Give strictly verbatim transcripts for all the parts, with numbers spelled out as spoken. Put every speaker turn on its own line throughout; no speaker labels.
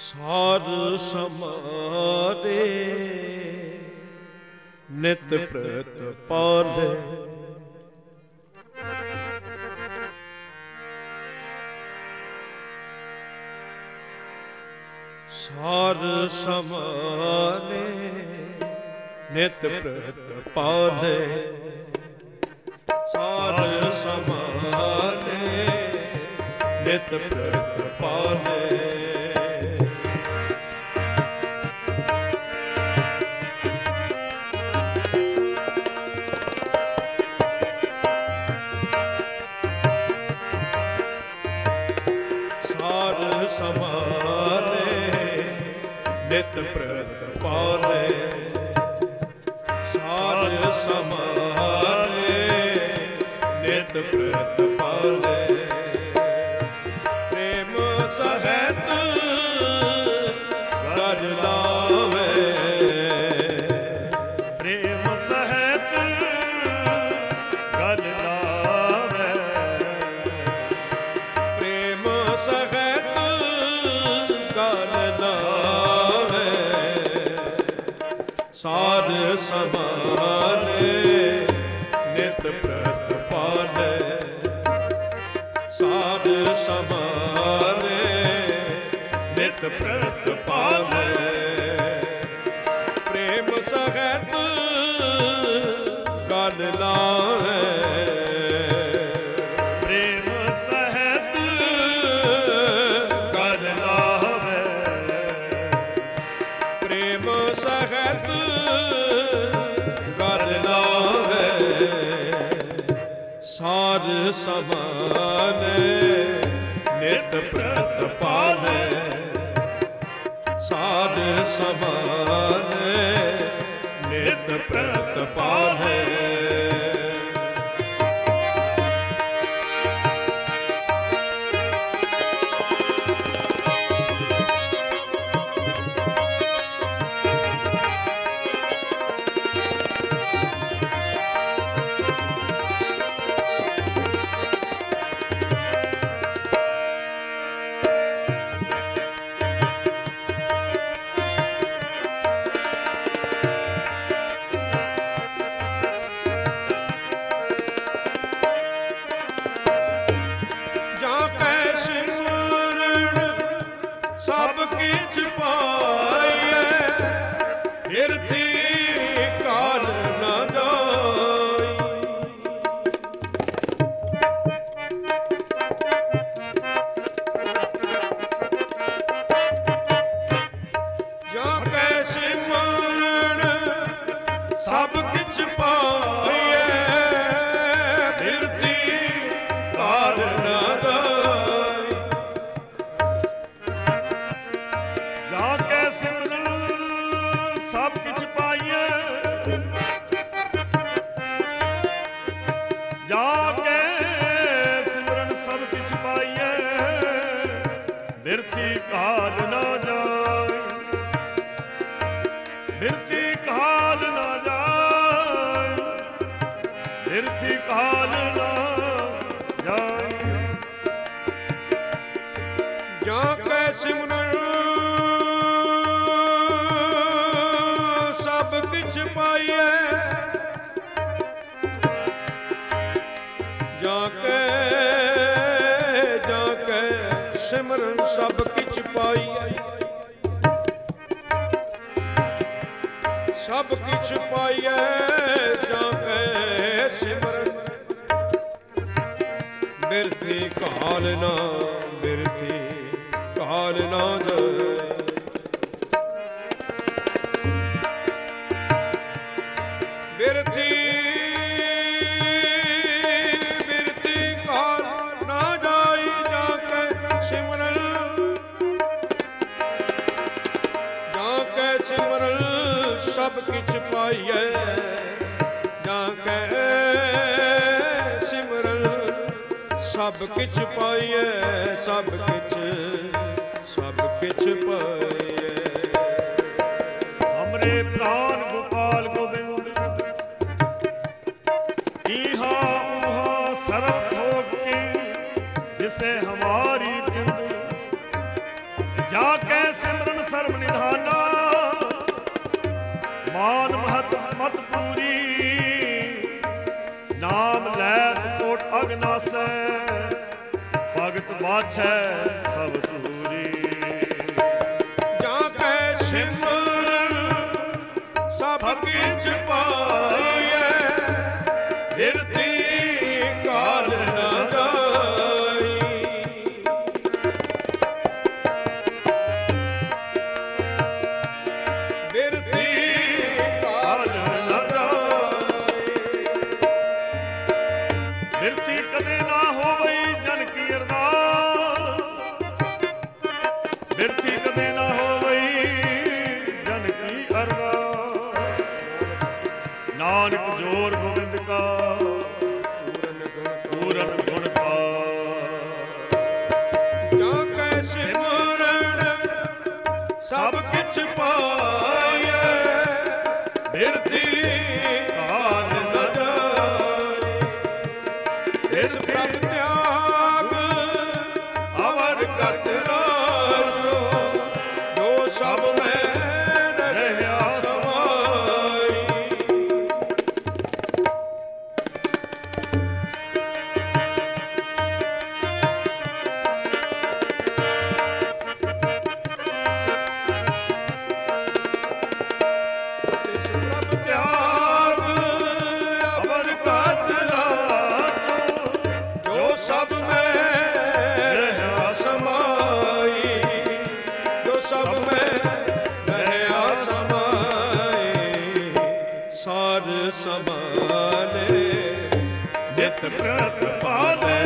ਸਾਰ ਸਮਾਰੇ ਨਿਤ ਪ੍ਰਤ ਪਾਲੇ, ਸਾਰ ਸਮਾਰੇ ਨਿਤ ਪ੍ਰਤ ਪਾਲੇ, ਸਾਰ ਸਮਾਰੇ ਨਿਤ ਪ੍ਰਤ ਪਾਲੇ। ਸਾਰ ਸਮਾਰੇ ਨਿਤ ਪ੍ਰਤ ਪਾਲੇ, ਸਾਰ ਸਮਾਰੇ ਨਿਤ ਪ੍ਰਤ ਪਾਲੇ। ਪ੍ਰੇਮ ਸਹਿਤ ਗਲ ਲਾਵੇ,
ਪ੍ਰੇਮ ਸਹਿਤ ਗਲ ਲਾਵੇ,
ਪ੍ਰੇਮ ਸਹਿਤ ਗਲ ਲਾਵੇ। ਸਾਰ ਸਮਾਰੇ ਨਿਤ ਪ੍ਰਤ ਪਾਲੇ, ਸਾਰ ਸਮਾਰੇ ਨਿਤ ਪ੍ਰਤ ਪਾਲੇ। ਪ੍ਰੇਮ ਸਹਿਤ ਗਲ ਲਾਵੇ,
ਪ੍ਰੇਮ ਸਹਿਤ ਗਲ ਲਾਵੇ,
ਪ੍ਰੇਮ ਸਹਿਤ ਗਲ ਲਾਵੇ। ਸਾਰ ਸਮਾਰੇ ਨਿਤ ਪ੍ਰਤ ਪਾਲੇ, ਸਾਰ ਸਮਾਰੇ ਨਿਤ ਪ੍ਰਤ ਪਾਲੇ। ਸਭ ਕਿਛ ਪਾਈਐ, ਫਿਰਤੀ ਕਾਲ ਨਾ ਜਾਈ। ਜਾਂ ਕੈ ਸਿਮਰਨ ਸਭ ਕਿਛ ਪਾਈਐ, ਫਿਰਤੀ ਕਾਲ ਨਾ ਜਾਈ।
ਜਾ ਕੇ ਸਿਮਰਨ ਸਭ ਕਿਛ ਪਾਈਐ, ਜਾ ਕੇ ਸਿਮਰਨ ਸਭ ਕਿਛ ਪਾਈਐ, ਬਿਰਤੀ ਕਾਲ ਨਾ ਜਾਏ, ਬਿਰਤੀ ਕਾਲ ਨਾ ਜਾਏ, ਬਿਰਤੀ ਕਾਲ ਨਾ ਜਾਏ।
ਜਾਂ ਕੈ ਸਿਮਰਨ ਸਭ ਕਿਛ ਪਾਈਐ, ਜਾਂ ਕੈ ਜਾਂ ਕੈ ਸਿਮਰਨ ਸਭ ਕਿਛ ਪਾਈਐ, ਸਭ ਕਿਛ ਪਾਈਐ, ਜਾਂ ਕੈ ਸਿਮਰਨ ਬਿਰਤੀ ਕਾਲ ਨਾ, ਬਿਰਤੀ ਕਾਲ ਨਾ ਜਾਏ। ਬਿਰਤੀ ਬਿਰਤੀ ਕਾਲ ਨਾ ਜਾਈ, ਜਾਂ ਕੈ ਸਿਮਰਨ, ਜਾਂ ਕੈ ਸਿਮਰਨ ਸਭ ਕਿਛ ਪਾਈਐ, ਜਾਂ ਕੈ ਸਿਮਰਨ ਸਭ ਕਿਛ ਪਾਈਐ, ਸਭ ਕਿਛ ਸਭ ਕਿਛ ਪਾਈਐ।
ਹਮਰੇ ਪ੍ਰਾਨ ਗੋਪਾਲ ਗੋਬਿੰਦ, ਈਹਾ ਊਹਾ ਸਰਬ ਥੋਕ ਕੀ, ਜਿਸੇ ਹਮਾਰੀ ਜਿੰਦ, ਜਾ ਕੇ ਸਿਮਰਨ ਧਰਮ ਨਿਧਾਨਾ, ਮਾਨ ਮਹਤ ਮਤ ਪੂਰੀ, ਨਾਮ ਲੈਤ ਕੋਟ ਅਗਨਾਸੈ, ਭਗਤ ਬਾਛੈ ਸਭ ਦੂਰੀ।
ਜਾਂ ਕੈ ਸਿਮਰਨ ਸਭ ਕਿਛ ਪਾਈਐ, ਬਿਰਤੀ ਕਾਲ ਨਾ ਜਾਈ। ਬਿਰਤੀ ਕਾਲ ਨਾ ਜਾਈ।
ਬਿਰਤੀ ਕਦੇ ਨਾ ਹੋਵਈ ਜਨ ਕੀ ਅਰਦਾਸ, ਬਿਰਤੀ ਕਦੇ ਨਾ ਹੋਵਈ ਜਨ ਕੀ ਅਰਦਾਸ। ਨਾਨਕ ਜੋਰ ਗੋਬਿੰਦ ਕਾ ਪੂਰਨ ਗੁਣ ਕਾ।
ਜਾਂ ਕੈ ਸਿਮਰਨ ਸਭ ਕਿਛ ਪਾਈਐ, ਬਿਰਤੀ ਕਾਲ ਨਾ ਜਾਈ। ਇਸ ਪ੍ਰਭ ਤਿਆਗ ਅਵਰ ਕਤ ਰਾਜੋ, ਜੋ ਸਭ ਮੈਂ ਰਹਿਆ ਸਮਾਈ। ਇਸ ਪ੍ਰਭ ਤਿਆਗ ਅਵਰ ਕਤ ਰਾਜੋ, ਜੋ ਸਭ ਮੈਂ ਰਹਿਆ ਸਮਾਈ। ਜੋ ਸਭ ਮੈਂ ਰਹਿਆ ਸਮਾਈ। ਸਾਰ ਸਮਾਨੇ ਨਿਤ ਪ੍ਰਤਪਾਲੇ,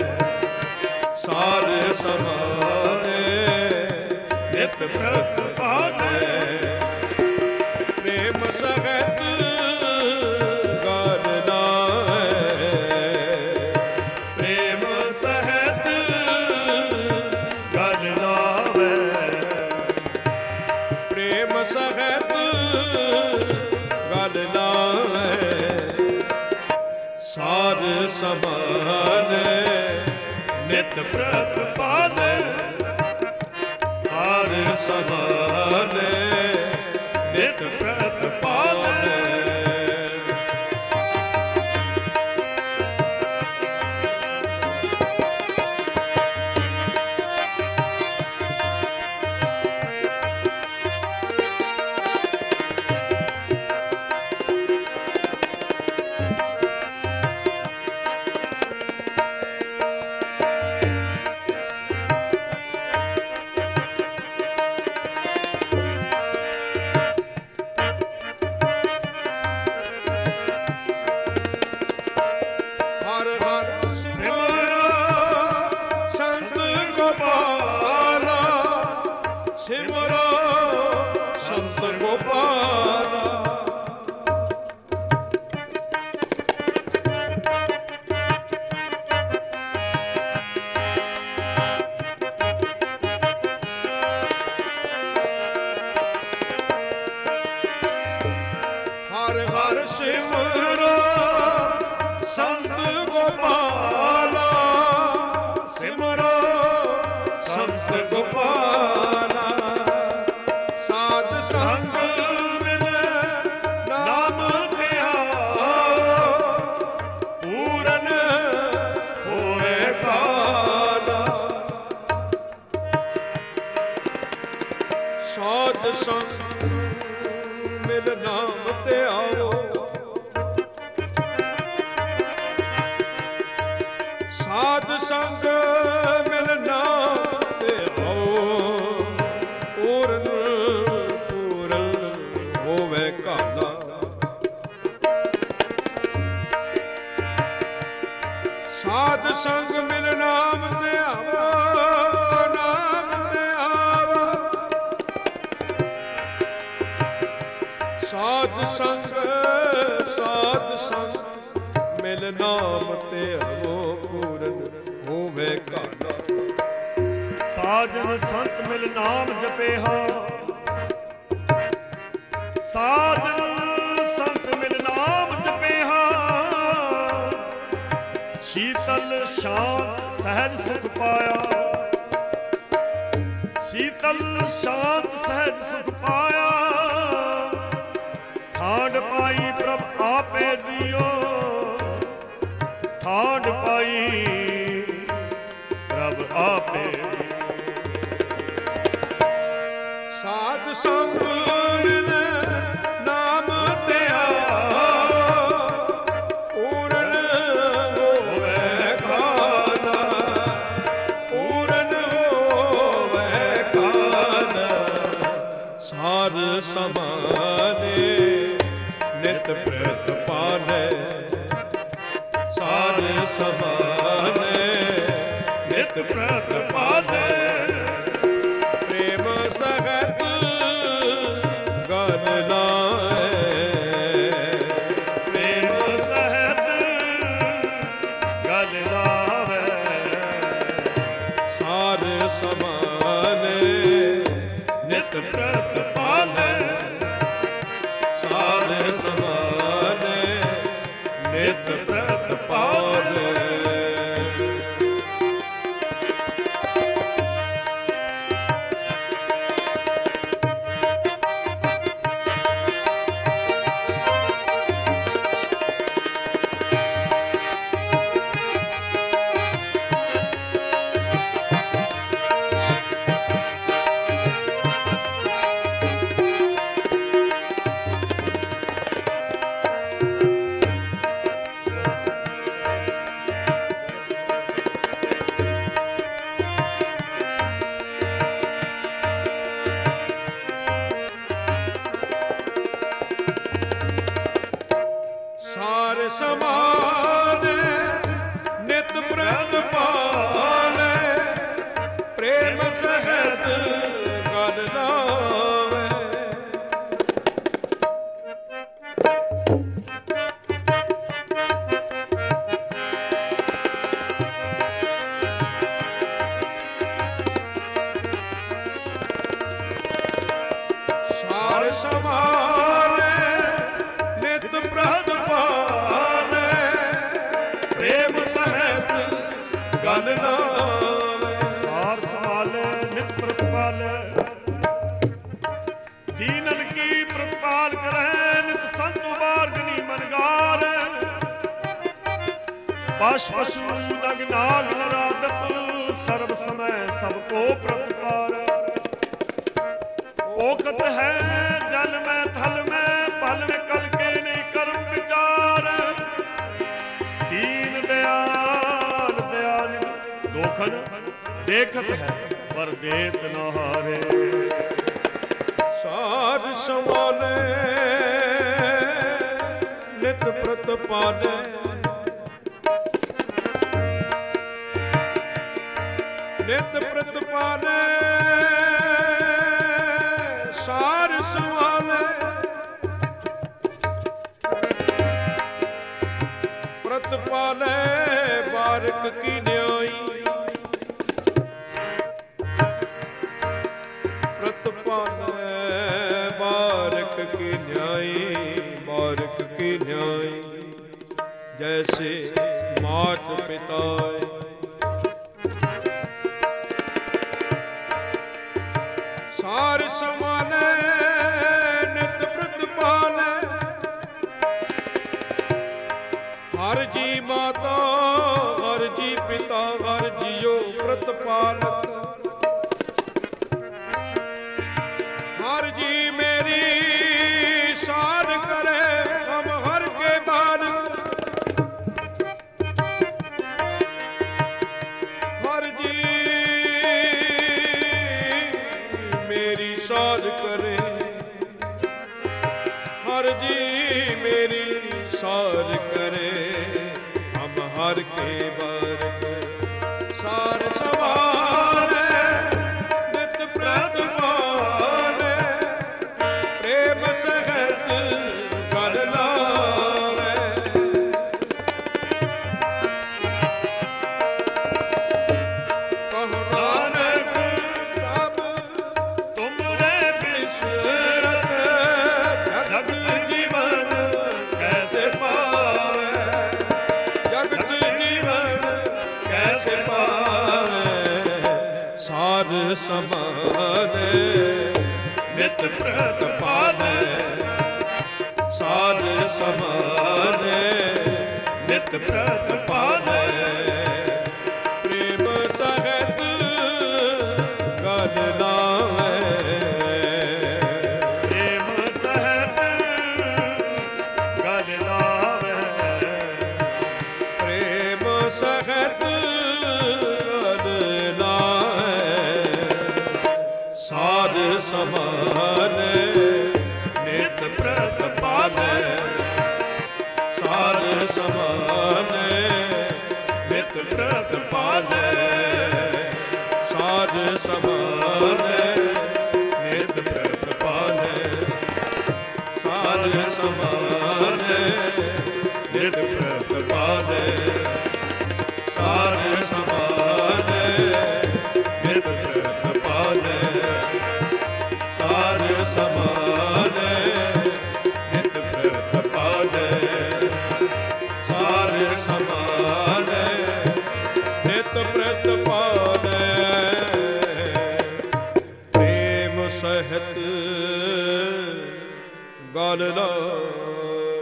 ਸਾਰ ਸਮਾਨੇ ਨਿਤ ਪ੍ਰਤਪਾਲੇ। ਪ੍ਰੇਮ ਸਹਿਤ ਗਾਲ ਨਾਏ,
ਪ੍ਰੇਮ ਸਹਿਤ ਗਲ ਲਾਵੇ,
ਪ੍ਰੇਮ ਸਹਿਤ ਗਲ ਨਾਏ। ਸਾਰ ਸਮਾਨੇ
ਨਿਤ ਪ੍ਰਤਪਾਲੇ,
ਸਾਰ ਸਮਾਨੇ ਨਿਤ ਪ੍ਰਤਪਾਲੇ। ਹਰ ਹਰ ਸਿਮਰੋ ਸੰਤ ਗੋਪਾਲਾ, ਸਿਮਰੋ ਸੰਤ ਗੋਪਾਲਾ। ਹਰ ਹਰ ਸਿਮਰੋ ਸੰਤ ਗੋਪਾਲਾ, ਸਿਮਰੋ ਸੰਤ ਗੋਪਾਲਾ। ਸਾਧ ਸੰਗ ਮਿਲ ਨਾਮ ਧਿਆਓ, ਪੂਰਨ ਹੋਏ ਕਾਲਾ। ਸਾਧ ਸੰਗ ਮਿਲ ਨਾਮ ਧਿਆਓ, ਸਾਧ ਸੰਗ ਮਿਲ ਨਾਮ ਧਿਆਓ, ਪੂਰਨ ਪੂਰਨ ਹੋਵੇ ਕਾਲਾ। ਸਾਧ ਸੰਗ ਮਿਲ ਨਾਮ ਧਿਆਵੋ, ਨਾਮ ਧਿਆਵੋ। ਸਾਧ ਸੰਗ ਸਾਧ ਸੰਗ ਮਿਲ ਨਾਮ ਧਿਆਵੋ, ਪੂਰਨ ਹੋਵੇ ਕਾਲਾ।
ਸਾਜਨ ਸੰਤ ਮਿਲ ਨਾਮ ਜਪੇਹਾ, ਸਾਜਨ ਸੰਤ ਮਿਲ ਨਾਮ ਜਪੇਹਾ। ਸ਼ੀਤਲ ਸ਼ਾਂਤ ਸਹਿਜ ਸੁਖ ਪਾਇਆ, ਸੀਤਲ ਸ਼ਾਂਤ ਸਹਿਜ ਸੁਖ ਪਾਇਆ, ਠਾਂਡ ਪਾਈ ਪ੍ਰਭ ਆਪੇ ਜੀਓ, ਠਾਂਡ ਪਾਈ ਪ੍ਰਭ ਆਪੇ ਜੀਓ।
ਸਾਧ ਸੰਗ ਮਿਲ ਨਾਮ ਧਿਆਇਆ, ਪੂਰਨ ਹੋਵੇ ਖਾਨਾ, ਪੂਰਨ ਹੋਵੇ ਖਾਨਾ। ਸਾਰ ਸਮਾਨੇ ਨਿਤ ਪ੍ਰਤਪਾਲੇ, ਸਾਰ ਸਮਾਨੇ ਨਿਤ ਪ੍ਰਤਪਾਲੇ। ਪ੍ਰੇਮ ਸਗਤ ਗਲ ਲਾਏ,
ਪ੍ਰੇਮ ਸਹਿਤ ਗਲ ਲਾਵੇ।
ਸਾਰ ਸਮਾਨੇ ਨਿਤ ਪ੍ਰਤਪਾਲੇ, ਸਾਰ ਸਮਾਨੇ ਨਿਤ ਪ੍ਰਤਪਾਲੇ। ਸਾਰ ਸਮਾਨੇ ਨਿਤ ਪ੍ਰਤਪਾਲੇ, ਪ੍ਰੇਮ ਸਹਿਤ ਗਲ ਲਾਵੇ। ਸਾਰ ਸਮਾਨੇ ਨਿਤ ਪ੍ਰਤਪਾਲੇ, ਪ੍ਰੇਮ ਸਹਿਤ ਗਲ ਲਾਵੇ।
ਸਾਰ ਸੰਭਾਲੇ ਨਿਤ ਪ੍ਰਤਪਾਲੇ, ਦੀਨਨ ਕੀ ਪ੍ਰਤਪਾਲ ਕਰੈ, ਨਿਤ ਸੰਤ ਮਾਰਗਨੀ ਮਨਗਾਰ। ਪਸ਼ ਪਸ਼ੂ ਨਗ ਨਾਗ ਨਰਾਦਪ, ਸਰਬ ਸਮੈ ਸਭ ਕੋ ਪ੍ਰਤਪਾਰ। ਔਖਤ ਹੈ ਜਲ ਮੈਂ ਥਲ ਮੈਂ, ਪਲ में कल के नहीं कर्म विचार। दीन दयाल दयानिध दोखन देखत है पर देत न हारे।
सार संभाले नित प्रतपाले, नित प्रतपाले सार संभाले। प्रतपाले बारक की न्याई, प्रतपाले बारक की न्याई, बारक की न्याई। जैसे मात पिता सार संभाले नित प्रतपाले। हर जी माता हर जी पिता हर जियो प्रतपालक। हर जी मेरी सार करे हम हर के बालक। हर जी मेरी सार करे, हर जी मेरी सार करे हम हर के बालक। सार संभाले नित प्रतपाले, प्रेम सहित गल लावे। कहु नानक तब
तुमरे बिसरत
जग जीवन कैसे पावे, जगत जीवन कैसे पावे। सार संभाले
ਨਿਤ ਪ੍ਰਤਪਾਲੈ
ਸਾਧ ਸਮਾਨੈ
ਨਿਤ ਪ੍ਰਤਪਾਲੈ
ਪ੍ਰੇਮ ਸਹਿਤ ਗਲ ਲਾਵੈ
ਪ੍ਰੇਮ ਸਹਿਤ ਗਲ ਲਾਵੈ
ਪ੍ਰੇਮ ਸਹਿਤ ਗਲ ਲਾਵੈ ਸਾਧ ਸਮਾਨੈ
ਨਿਤ ਪ੍ਰਤਪਾਲੈ
ਸਾਧ ਸਮਾਨੈ
ਨਿਤ ਪ੍ਰਤਪਾਲੈ
ਸਾਧ ਸਮਾਨੈ ਨਿਤ ਪ੍ਰਤਪਾਲੈ ਸਾਧ ਸਮਾਨੈ ਨਿਤ ਪ੍ਰਤਪਾਲੈ ਸਾਧ ਸਮਾਨੈ ਨਿਤ ਪ੍ਰਤਪਾਲੈ ਸਾਧ ਸਮਾਨੈ ਨਿਤ ਪ੍ਰਤਪਾਲੈ ਸਾਧ ਸਮਾਨੈ ਨਿਤ ਪ੍ਰਤਪਾਲੈ ਪ੍ਰੇਮ ਸਹਿਤ ਗਲ ਲਾਵੈ